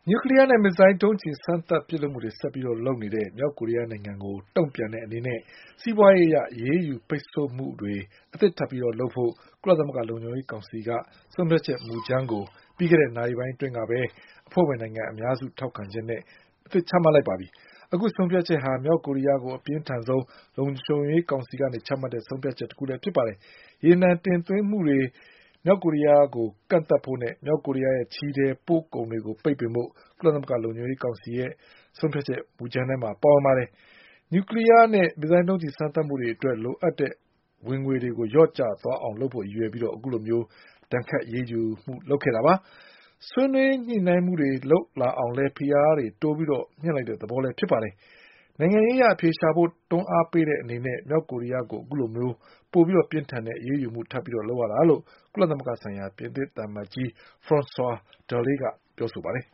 နျူကလ িয়ারနဲ့မစ်ဇိုင်းဒုံးကျည်စမ်းသပ်ပစ်လွှတ်မှုတွေဆက်ပြီးလုပ်နေတဲ့မြောက်ကိုရီးယားနိုင်ငံကိုတုံ့ပြန်တဲ့အနေနဲ့စီးပွားရေးအရအရေးယူပိတ်ဆို့မှုတွေအသစ်ထပ်ပြီးလုပ်ဖို့ကုလသမဂ္ဂလုံခြုံရေးကောင်စီကဆုံးဖြတ်ချက်မူကြမ်းကိုပြီးခဲ့တဲ့နာရီပိုင်းအတွင်းကပဲအဖွဲ့ဝင်နိုင်ငံအများစုထောက်ခံချက်နဲ့အသစ်ချမှတ်လိုက်ပါပြီ။အခုဆုံးဖြတ်ချက်ဟာမြောက်ကိုရီးယားကိုအပြင်းထန်ဆုံးလုံခြုံရေးကောင်စီကနေချမှတ်တဲ့ဆုံးဖြတ်ချက်တခုလည်းဖြစ်ပါတယ်။ရေနံတင်သွင်းမှုတွေမြောက်ကိုရီးယားကိုကန့်သတ်ဖို့နဲ့မြောက်ကိုရီးယားရဲ့ချည်ထည်ပို့ကုန်တွေကိုပိတ်ပင်ဖို့ကုလသမဂ္ဂလုံခြုံရေးကောင်စီရဲ့ဆုံးဖြတ်ချက်မူကြမ်းထဲမှာပါဝင်ပါတယ်။နျူကလ িয়ারနဲ့မစ်ဇိုင်းဒုံးကျည်စမ်းသပ်မှုတွေအတွက်လိုအပ်တဲ့ဝင်ငွေတွေကိုလျော့ကျသွားအောင်လုပ်ဖို့ရည်ရွယ်ပြီးအခုလိုဒဏ်ခတ်အရေးယူမှုလုပ်ခဲ့တာပါ။ဆွေးနွေးညှိနှိုင်းမှုတွေလုပ်လာအောင်လည်းဖိအားတွေတိုးပြီးမြှင့်လိုက်တဲ့သဘောလည်းဖြစ်ပါတယ်။နိုင်ငံရေးအရအဖြေရှာဖို့တွန်းအားပေးတဲ့အနေနဲ့မြောက်ကိုရီးယားကိုအခုလိုပိုပြီးပြင်းထန်တဲ့အရေးယူမှုထပ်ပြီးလုပ်ရတာလို့ကုလသမဂ္ဂဆိုင်ရာပြင်သစ်သံအမတ်ကြီး Francois Delahaye ကပြောဆိုပါတယ်